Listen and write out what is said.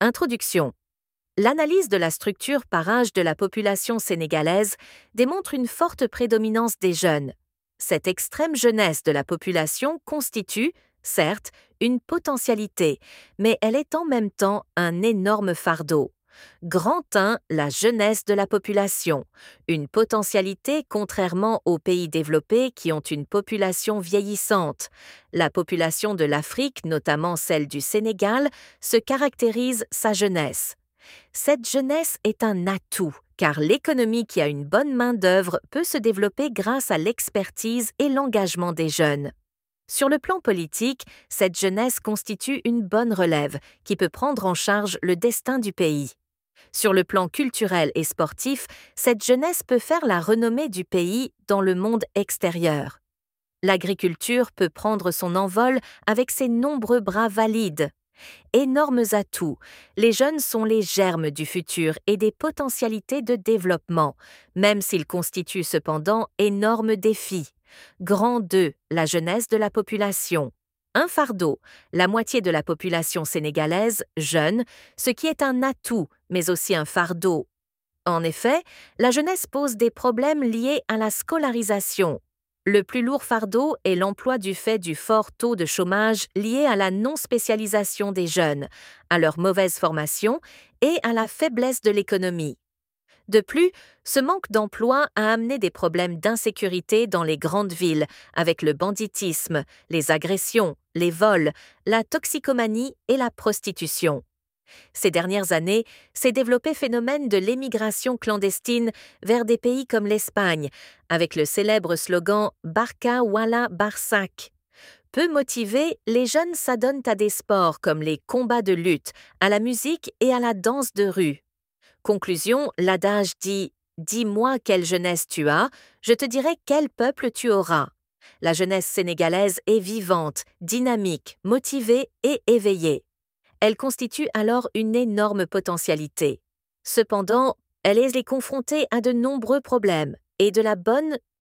Introduction. L'analyse de la structure par âge de la population sénégalaise démontre une forte prédominance des jeunes. Cette extrême jeunesse de la population constitue, certes, une potentialité, mais elle est en même temps un énorme fardeau. Grand 1, la jeunesse de la population. Une potentialité contrairement aux pays développés qui ont une population vieillissante. La population de l'Afrique, notamment celle du Sénégal, se caractérise sa jeunesse. Cette jeunesse est un atout, car l'économie qui a une bonne main-d'œuvre peut se développer grâce à l'expertise et l'engagement des jeunes. Sur le plan politique, cette jeunesse constitue une bonne relève qui peut prendre en charge le destin du pays. Sur le plan culturel et sportif, cette jeunesse peut faire la renommée du pays dans le monde extérieur. L'agriculture peut prendre son envol avec ses nombreux bras valides. Énormes atouts, les jeunes sont les germes du futur et des potentialités de développement, même s'ils constituent cependant énormes défis. Grand 2, la jeunesse de la population. Un fardeau, la moitié de la population sénégalaise jeune, ce qui est un atout, mais aussi un fardeau. En effet, la jeunesse pose des problèmes liés à la scolarisation. Le plus lourd fardeau est l'emploi du fait du fort taux de chômage lié à la non-spécialisation des jeunes, à leur mauvaise formation et à la faiblesse de l'économie. De plus, ce manque d'emploi a amené des problèmes d'insécurité dans les grandes villes, avec le banditisme, les agressions, les vols, la toxicomanie et la prostitution. Ces dernières années, s'est développé phénomène de l'émigration clandestine vers des pays comme l'Espagne, avec le célèbre slogan « Barca Wala Barsac ». Peu motivés, les jeunes s'adonnent à des sports comme les combats de lutte, à la musique et à la danse de rue. Conclusion, l'adage dit « Dis-moi quelle jeunesse tu as, je te dirai quel peuple tu auras ». La jeunesse sénégalaise est vivante, dynamique, motivée et éveillée. Elle constitue alors une énorme potentialité. Cependant, elle est confrontée à de nombreux problèmes et de la bonne